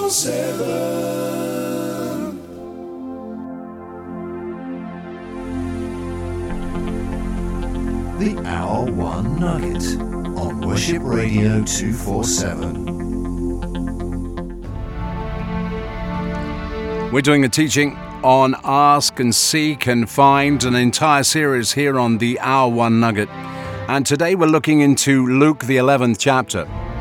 247. The Hour One Nugget on Worship Radio 247. We're doing a teaching on Ask and Seek and Find, an entire series here on the Hour One Nugget. And today we're looking into Luke, the 11th chapter.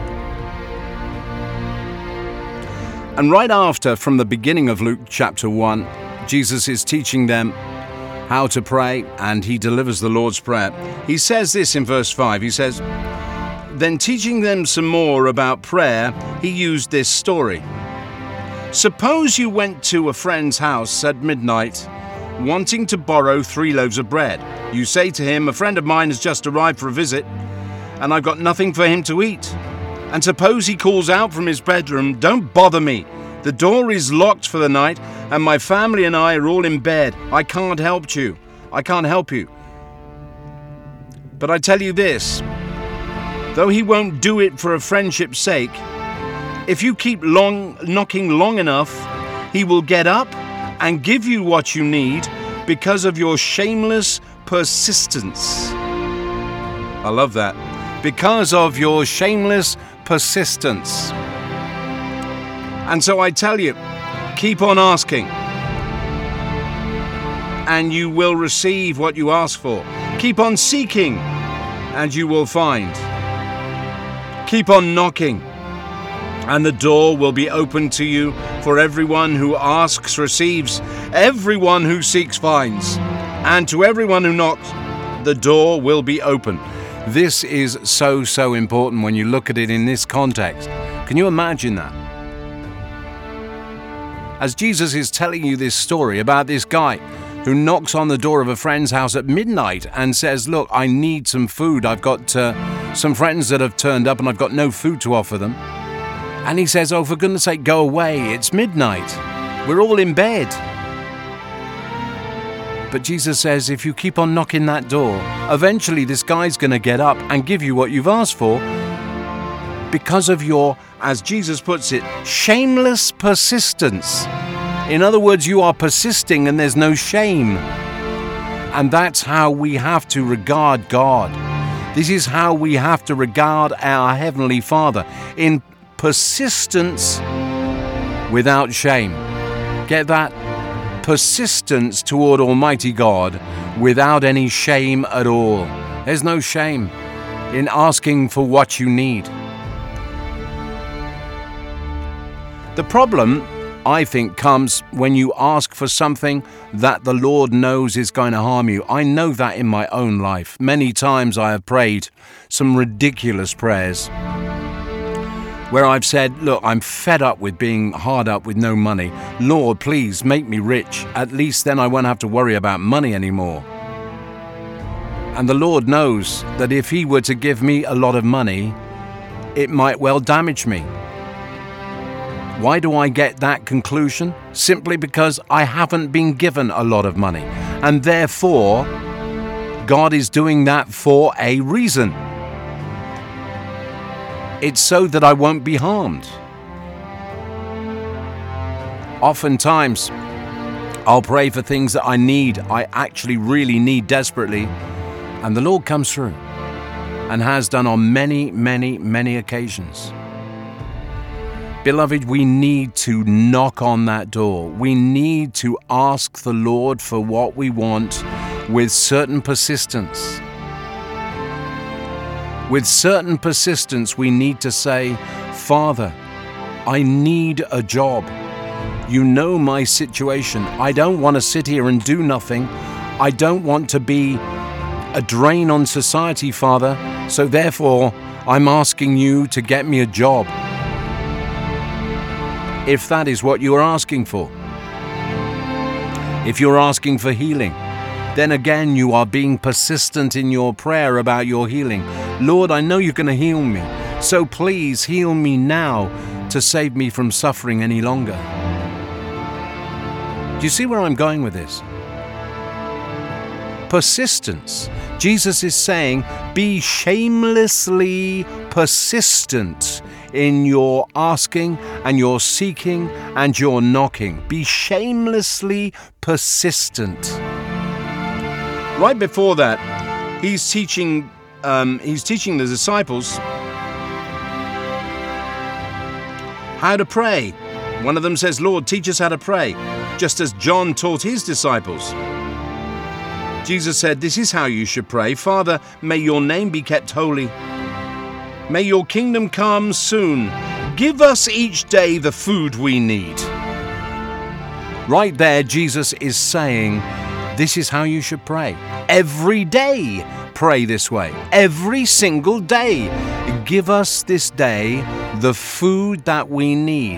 And right after, from the beginning of Luke chapter 1, Jesus is teaching them how to pray, and he delivers the Lord's Prayer. He says this in verse 5. He says, "Then teaching them some more about prayer, he used this story. Suppose you went to a friend's house at midnight, wanting to borrow 3 loaves of bread. You say to him, 'A friend of mine has just arrived for a visit, and I've got nothing for him to eat.' And suppose he calls out from his bedroom, 'Don't bother me. The door is locked for the night, and my family and I are all in bed. I can't help you. But I tell you this, though he won't do it for a friendship's sake, if you keep knocking long enough, he will get up and give you what you need because of your shameless persistence." I love that. Because of your shameless persistence. And so I tell you, keep on asking, and you will receive what you ask for. Keep on seeking, and you will find. Keep on knocking, and the door will be open to you. For everyone who asks receives, everyone who seeks finds, and to everyone who knocks, the door will be open. This is so important when you look at it in this context. Can you imagine that? As Jesus is telling you this story about this guy who knocks on the door of a friend's house at midnight and says, "Look, I need some food. I've got some friends that have turned up and I've got no food to offer them." And he says, "Oh, for goodness sake, go away. It's midnight. We're all in bed." But Jesus says, if you keep on knocking that door, eventually this guy's going to get up and give you what you've asked for because of your, as Jesus puts it, shameless persistence. In other words, you are persisting and there's no shame. And that's how we have to regard God. This is how we have to regard our Heavenly Father, in persistence without shame. Get that? Persistence toward Almighty God without any shame at all. There's no shame in asking for what you need. The problem, I think, comes when you ask for something that the Lord knows is going to harm you. I know that in my own life. Many times I have prayed some ridiculous prayers where I've said, "Look, I'm fed up with being hard up with no money. Lord, please make me rich. At least then I won't have to worry about money anymore." And the Lord knows that if he were to give me a lot of money, it might well damage me. Why do I get that conclusion? Simply because I haven't been given a lot of money. And therefore, God is doing that for a reason. It's so that I won't be harmed. Oftentimes, I'll pray for things that I actually really need desperately, and the Lord comes through and has done on many occasions. Beloved, we need to knock on that door. We need to ask the Lord for what we want with certain persistence. With certain persistence, we need to say, "Father, I need a job. You know my situation. I don't want to sit here and do nothing. I don't want to be a drain on society, Father. So therefore, I'm asking you to get me a job." If that is what you are asking for. If you're asking for healing, then again you are being persistent in your prayer about your healing. "Lord, I know you're going to heal me, so please heal me now to save me from suffering any longer." Do you see where I'm going with this? Persistence. Jesus is saying, be shamelessly persistent in your asking and you're seeking and you're knocking. Be shamelessly persistent. Right before that, he's teaching the disciples how to pray. One of them says, "Lord, teach us how to pray," just as John taught his disciples. Jesus said, "This is how you should pray. Father, may your name be kept holy. May your kingdom come soon. Give us each day the food we need." Right there, Jesus is saying, this is how you should pray. Every day, pray this way. Every single day. Give us this day the food that we need.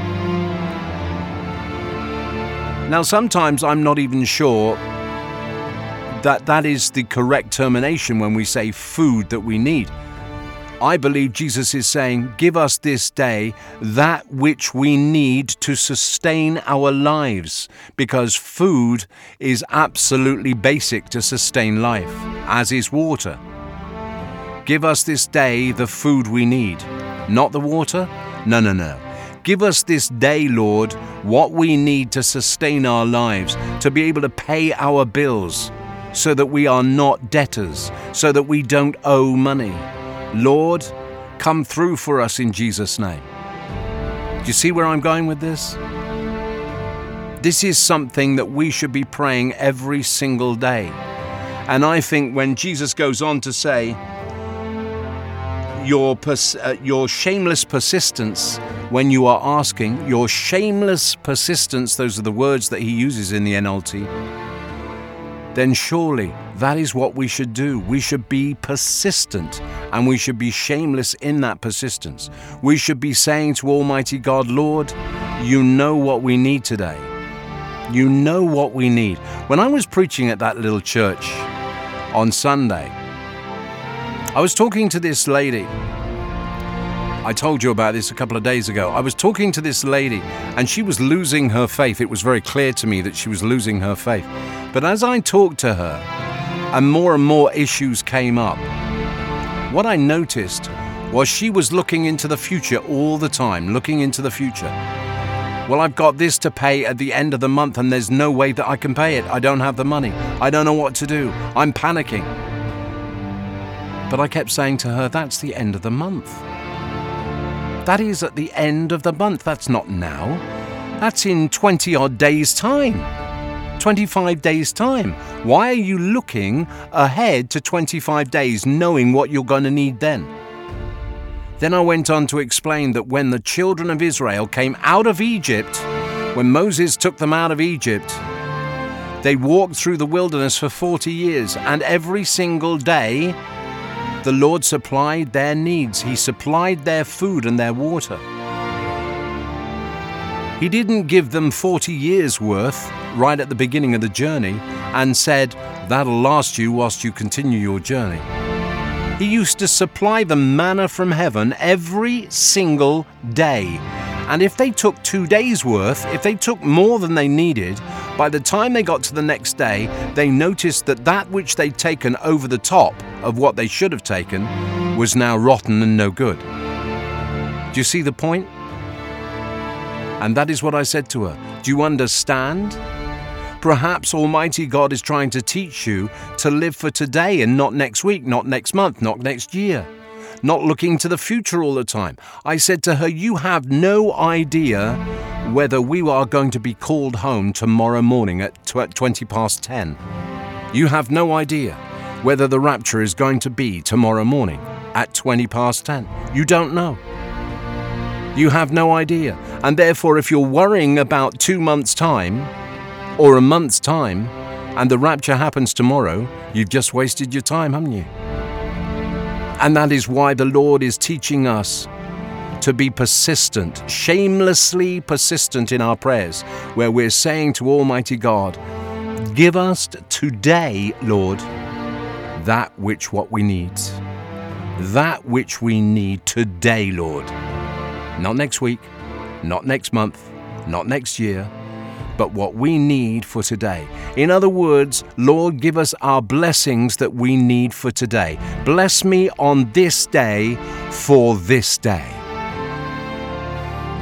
Now, sometimes I'm not even sure that is the correct termination when we say food that we need. I believe Jesus is saying, give us this day that which we need to sustain our lives, because food is absolutely basic to sustain life, as is water. Give us this day the food we need, not the water. No. Give us this day, Lord, what we need to sustain our lives, to be able to pay our bills, so that we are not debtors, so that we don't owe money. Lord, come through for us in Jesus' name. Do you see where I'm going with this? This is something that we should be praying every single day. And I think when Jesus goes on to say, your shameless persistence when you are asking, your shameless persistence, those are the words that he uses in the NLT, then surely that is what we should do. We should be persistent, and we should be shameless in that persistence. We should be saying to Almighty God, Lord, you know what we need today. You know what we need. When I was preaching at that little church on Sunday, I was talking to this lady. I told you about this a couple of days ago. I was talking to this lady, and she was losing her faith. It was very clear to me that she was losing her faith. But as I talked to her, and more issues came up, what I noticed was she was looking into the future all the time, looking into the future. Well, I've got this to pay at the end of the month, and there's no way that I can pay it. I don't have the money. I don't know what to do. I'm panicking. But I kept saying to her, that's the end of the month. That is at the end of the month. That's not now. That's in 20-odd days' time. 25 days' time. Why are you looking ahead to 25 days knowing what you're going to need then? Then I went on to explain that when the children of Israel came out of Egypt, when Moses took them out of Egypt, they walked through the wilderness for 40 years, and every single day the Lord supplied their needs. He supplied their food and their water. He didn't give them 40 years worth right at the beginning of the journey and said, that'll last you whilst you continue your journey. He used to supply them manna from heaven every single day. And if they took 2 days worth, if they took more than they needed, by the time they got to the next day, they noticed that that which they'd taken over the top of what they should have taken was now rotten and no good. Do you see the point? And that is what I said to her. Do you understand? Perhaps Almighty God is trying to teach you to live for today and not next week, not next month, not next year, not looking to the future all the time. I said to her, you have no idea whether we are going to be called home tomorrow morning at 20 past 10. You have no idea whether the rapture is going to be tomorrow morning at 20 past 10. You don't know. You have no idea. And therefore, if you're worrying about 2 months' time or a month's time and the rapture happens tomorrow, you've just wasted your time, haven't you? And that is why the Lord is teaching us to be persistent, shamelessly persistent in our prayers, where we're saying to Almighty God, give us today, Lord, that which what we need. That which we need today, Lord. Not next week, not next month, not next year, but what we need for today. In other words, Lord, give us our blessings that we need for today. Bless me on this day for this day.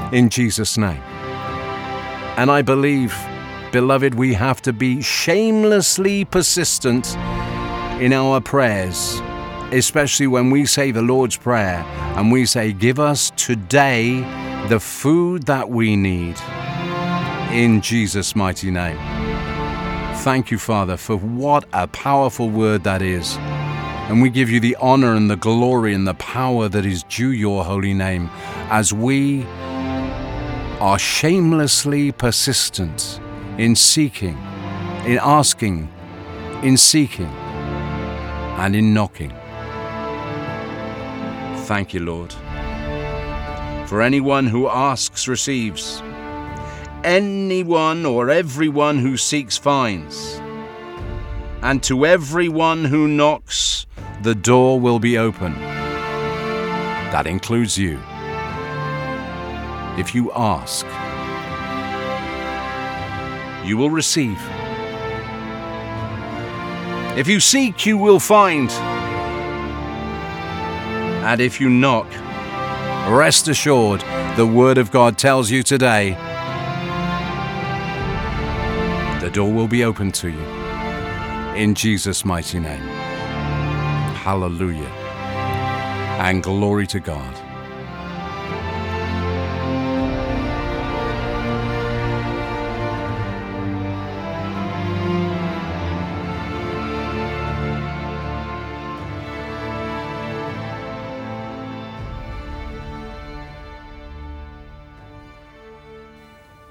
in Jesus' name. And I believe, beloved, we have to be shamelessly persistent in our prayers, especially when we say the Lord's Prayer and we say, give us today the food that we need, in Jesus' mighty name. Thank you, Father, for what a powerful word that is. And we give you the honor and the glory and the power that is due your holy name as we are shamelessly persistent in seeking, in asking, in seeking, and in knocking. Thank you, Lord. For anyone who asks receives. Anyone or everyone who seeks finds. And to everyone who knocks, the door will be open. That includes you. If you ask, you will receive. If you seek, you will find. And if you knock, rest assured, the Word of God tells you today, the door will be open to you. In Jesus' mighty name. Hallelujah. And glory to God.